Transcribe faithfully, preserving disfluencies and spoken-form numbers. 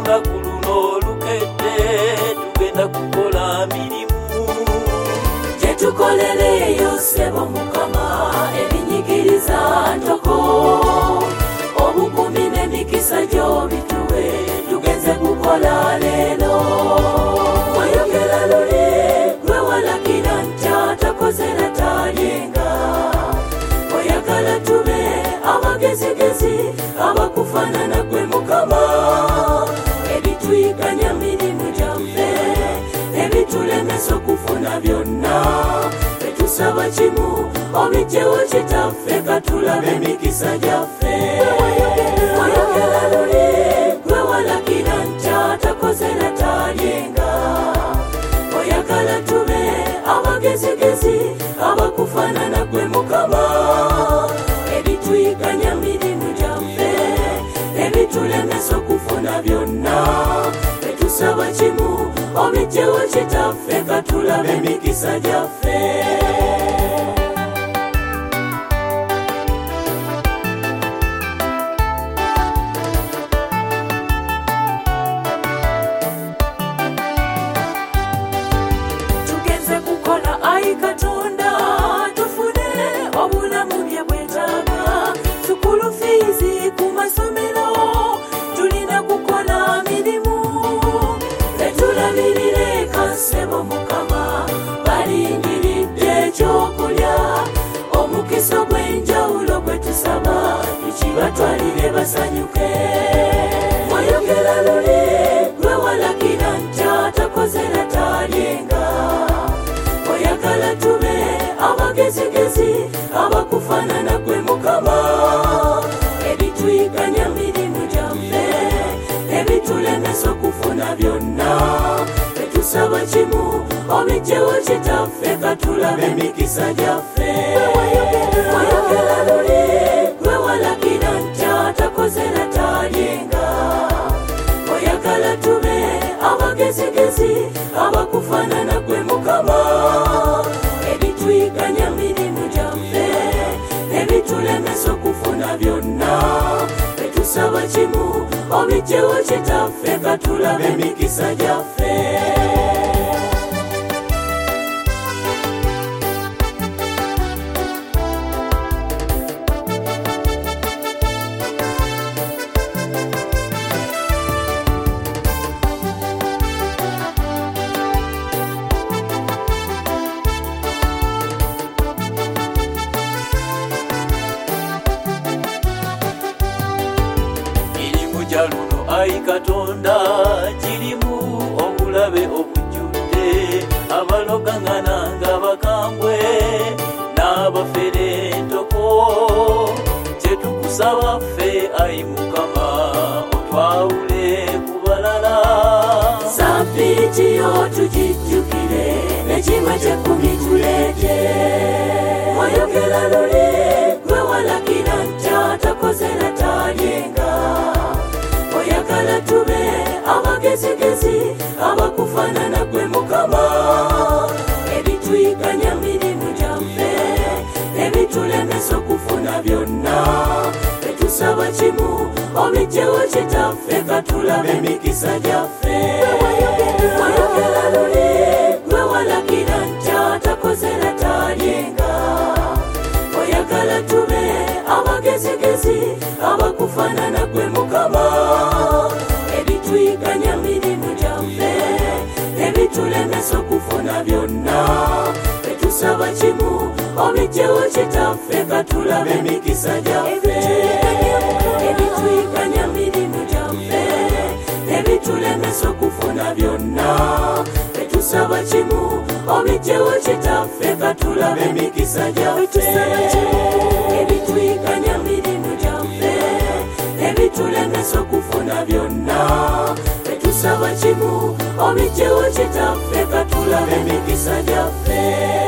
olunaku luno olukedde tugenda kukola mirimu gyetukolereyo ssebo Mukama ebinyigiriza ntoko obukumi n'emikisa gy'obituwe tugenze kukola leero wayogera luli gwe walakira nti atakoze natalyenga oyagala tube abagezigezi abakufaanana gwe Mukama ebituyiganya mirimu gyaffe ebitulemesa okufuna byonna betusaba kimu obijjewo kitaffe katulabe emikisa gyaffe oyogera luli gwe walakira nti atakoze natalyenga oyagala tube abagezigezi abakufaanana gwe Mukama ebituyiganya mirimu gyaffe ebitulemesa okufuna byonna betusaba kimu obijjewo kitaffe katulabe emikisa gyaffe tugenze kukola ayi Katonda tufune obulamu bye bwetaaga sukulu fiizi ku masomero tulina kukola mirimu betulabirire kansebo Mukama balindiridde ekyokulya omukisa gw'enjawulo gwe tusaba tukibatwalire basanyuke wayogera luli gwe walakira nti atakoze natalyenga oyagala tube abagezigezi abakufaanana gwe Mukama ebituyiganya mirimu gyaffe ebitulemesa okufuna byonna betusaba kimu obijjewo kitaffe katulabe emikisa gyaffe wayogera luli gwe walakira nti atakoze natalyenga oyagala tube abagezigezi abakufaanana gwe Mukama ebituyiganya mirimu gyaffe ebitulemesa okufuna byonna betusaba kimu obijjewo kitaffe katulabe emikisa gyaffe luno ayi Katonda kirimu obulabe obujjudde abalogangana nga bakambwe n'abafere entoko kyetukusaba ffe ayi Mukama otwawule ku balala sabiitiyo tugijjukire nekimwe kyekumi tuleete wayogera luli gwe walakira nti atakoze natalyenga oyagala tube abagezigezi abakufaanana gwe Mukama ebituyiganya mirimu gyaffe ebitulemesa okufuna byonna betusaba kimu obijjewo kitaffe katulabe emikisa gyaffe wayogera luli gwe walakira nti atakoze natalyenga oyagala tube abagezigezi abakufaanana gwe Mukama ebituyiganya mirimu gyaffe ebitulemesa okufuna byonna betusaba kimu obijjewo kitaffe katulabe emikisa gyaffe ebituyiganya mirimu gyaffe ebitulemesa okufuna byonna betusaba kimu obijjewo kitaffe katulabe emikisa gyaffe ebituyiganya mirimu gyaffe ebitulemesa okufuna byonna betusaba kimu obijjewo kitaffe katulabe emikisa gyaffe